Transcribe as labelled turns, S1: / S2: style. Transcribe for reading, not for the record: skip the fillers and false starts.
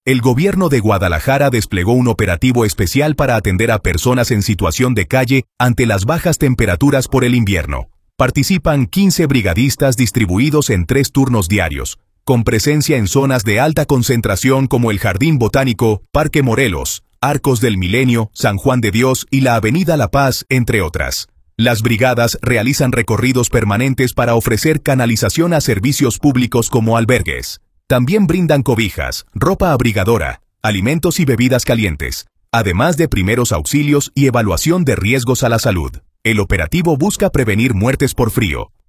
S1: El gobierno de Guadalajara desplegó un operativo especial para atender a personas en situación de calle ante las bajas temperaturas por el invierno. Participan 15 brigadistas distribuidos en 3 turnos diarios, con presencia en zonas de alta concentración como el Jardín Botánico, Parque Morelos, Arcos del Milenio, San Juan de Dios y la Avenida La Paz, entre otras. Las brigadas realizan recorridos permanentes para ofrecer canalización a servicios públicos como albergues. También brindan cobijas, ropa abrigadora, alimentos y bebidas calientes, además de primeros auxilios y evaluación de riesgos a la salud. El operativo busca prevenir muertes por frío,